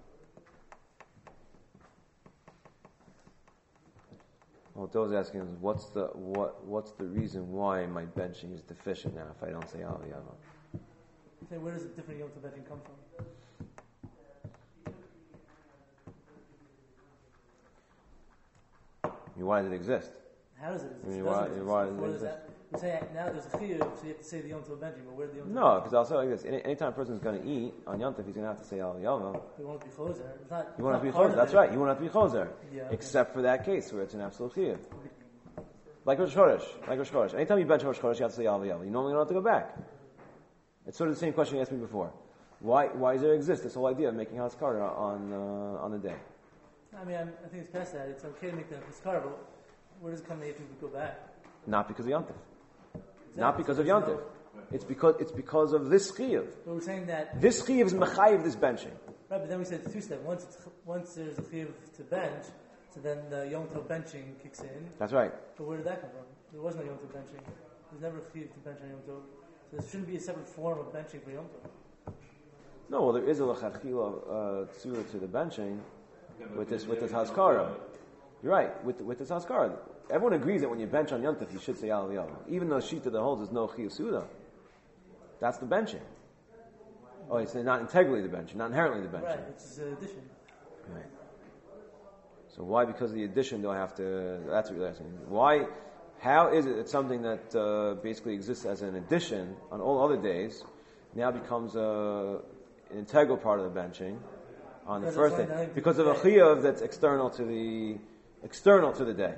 Well, those asking is what's the what what's the reason why my benching is deficient now if I don't say Al Yava? Say, where does the different yom tov benching come from? I mean, why does it exist? How does it exist? I mean, It why- doesn't exist. why does it Before does exist? that- We say now there's a chiyuv, so you have to say the yom tov benching, but where the yom tov No, benching? because I'll say like this: Any, anytime a person is going to eat on Yom Tov, he's going to have to say Al Yava. You won't be closer. It's not. You won't have to be it's not part choser. of That's it. right. You won't have to be choser, Yeah, okay. except for that case where it's an absolute chiyuv. Like Rosh Chodesh, like Rosh Chodesh. Anytime you bench Rosh Chodesh, you have to say Al Yava. You normally don't have to go back. It's sort of the same question you asked me before. Why why does there exist this whole idea of making Haskara on uh, on the day? I mean, I'm, I think it's past that. It's okay to make the Haskara, but where does it come if we go back? Not because of Yom Tov. Exactly. Not because So of there's Yom no- Tov. It's because it's because of this chiyuv. But we're saying that, This chiyuv is mechayiv this benching. right? But then we said it's two steps. Once it's, once there's a chiyuv to bench, so then the yom tov benching kicks in. That's right. But where did that come from? There was no yom tov benching. There's never a chiyuv to bench on yom tov. So there shouldn't be a separate form of benching for yom tov. No, well, there is a lechachila uh, tzura to the benching, with this with this Haskara. You're right, with with this Haskara. Everyone agrees that when you bench on Yontif, you should say Al Yom. Even though Shita that holds is no Chiyuv Suda. That's the benching. Oh, it's not integrally the benching, not inherently the benching. Right, it's an addition. Right. So why, because of the addition, do I have to, that's what you're asking. Why, how is it that something that uh, basically exists as an addition on all other days now becomes uh, an integral part of the benching on the Because first it's day? like Because of a day. chiyuv that's external to the, external to the day.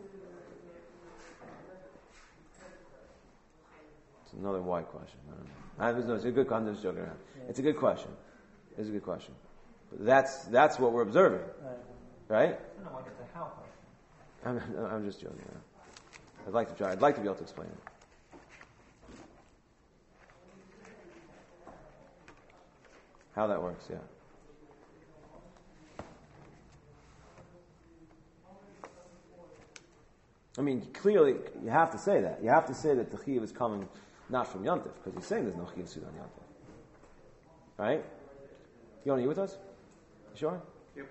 It's another why question. I don't know. I, no, it's a good, I'm just joking around. It's a good question. It's a good question. But that's, that's what we're observing. Right. Right? I don't like it's a how question. I'm, I'm just joking around. I'd like to try. I'd like to be able to explain it. How that works, yeah. I mean, clearly, you have to say that. You have to say that the chiyuv is coming not from Yontif, because he's saying there's no chiyuv suit on Yontif. Right? Yoni, are you with us? You sure? Yep.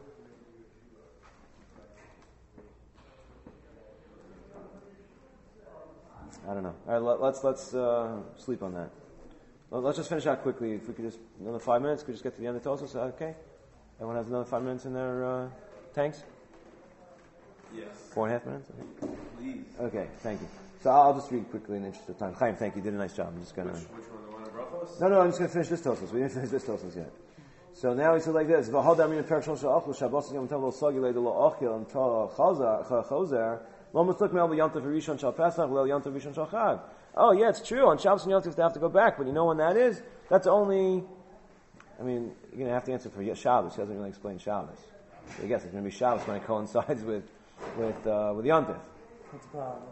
I don't know. All right, let, let's let's uh, sleep on that. Well, let's just finish out quickly. If we could just another five minutes, could we just get to the end of Tosos? Okay. Everyone has another five minutes in their uh, tanks. Yes. Four and a half minutes. Okay. Please. Okay. Thank you. So I'll just read quickly in the interest of time. Chaim, thank you. You did a nice job. I'm just gonna. Which, which one? The one in Brachos? No, no. I'm just gonna finish this Tosos. We didn't finish this Tosos yet. So now he said like this: V'hodam min perek shol sha'achlu shabbos yom tov lo sagi le'do lo achil and chazer lo mutzuk me'al b'yom tov rishon shal pesach le'el yom tov rishon shal chag. Oh yeah, it's true. On Shabbos and Yom Tov they have to go back, but you know when that is? That's only. I mean, you're gonna have to answer for Shabbos. He doesn't really explain Shabbos. So I guess it's gonna be Shabbos when it coincides with with uh, with Yom Tov. What's the problem?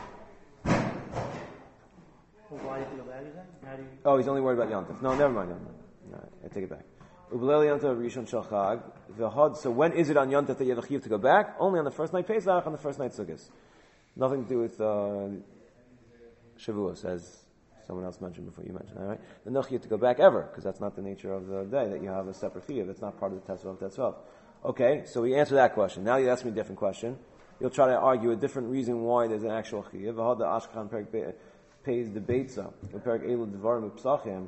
Well, why did you go back again? How do you... Oh, he's only worried about Yom Tov. No, never mind. Never mind. No, I take it back. Ublel Yom Tov Rishon Shal Chag v'hod. So when is it on Yom Tov that you have a chiyuv to go back? Only on the first night Pesach, on the first night Sukkot. Nothing to do with uh, Shavuos, as someone else mentioned before you mentioned. All right, the no chiyuv to go back ever, because that's not the nature of the day that you have a separate chiyuv. That's not part of the Tetzvav of Tetzvav. Okay, so we answer that question. Now you ask me a different question. You'll try to argue a different reason why there's an actual chiyuv. V'hod the Ashkan Perik pays the beitza. Perik Elu Devarim Psachim.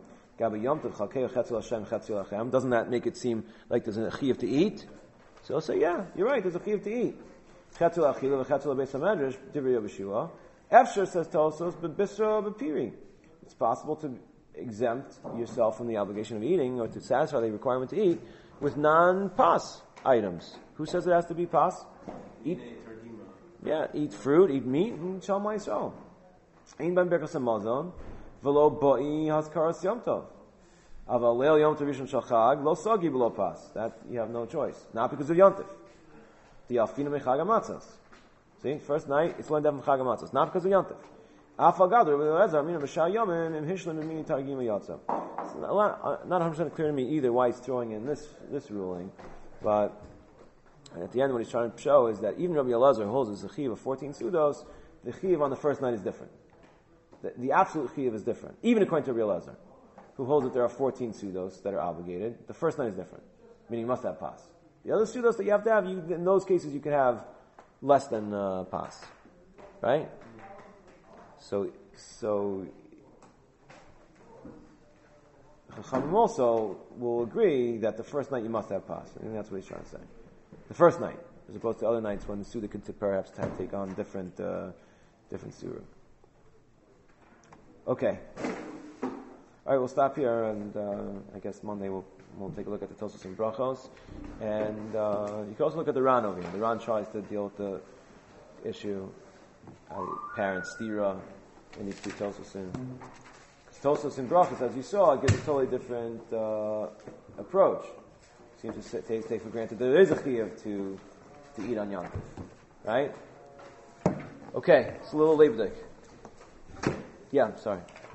Doesn't that make it seem like there's a chiyuv to eat? So I'll say, yeah, you're right, there's a chiyuv to eat. Efshar says Tosos, but Bisra B'piri. It's possible to exempt yourself from the obligation of eating or to satisfy the requirement to eat with non-pas items. Who says it has to be pas? Eat, yeah, eat fruit, eat meat, and shalom yisrael. Ein ben berkas hamazon. V'lo boi haskaras yom tov. Aval leil yom tov rishon shal chag, lo sagi v'lo pas. That, you have no choice. Not because of yom tov. The alfina mechag hamatzos. See, first night, it's learned from chag hamatzos. Not because of yom tov. Afal gadol, Rebbe Elazar, mina b'shar yomim, im hishlim im mini targim ha'yotza. It's not one hundred percent clear to me either why he's throwing in this, this ruling, but at the end what he's trying to show is that even Rebbe Elazar holds a chiyuv of fourteen sudos, the chiyuv on the first night is different. The, the absolute chiyuv is different, even according to Rebbe Elazar, who holds that there are fourteen sudos that are obligated. The first night is different, meaning you must have pas. The other sudos that you have to have, you, in those cases you can have less than uh, pas, right? So, so Chachamim also will agree that the first night you must have pas. I think that's what he's trying to say. The first night, as opposed to other nights when the Suda could t- perhaps t- take on different, uh, different surah. Okay. All right, we'll stop here, and uh, I guess Monday we'll we'll take a look at the Tosos and Brachos, and uh, you can also look at the Ran over here. The Ran tries to deal with the issue, uh, parent stira in these two Tosos and Tosos and Brachos, as you saw, gives a totally different uh, approach. Seems to say, take, take for granted there is a chiyuv to to eat on Yom Tov, right? Okay, it's a little labdik. Yeah, sorry.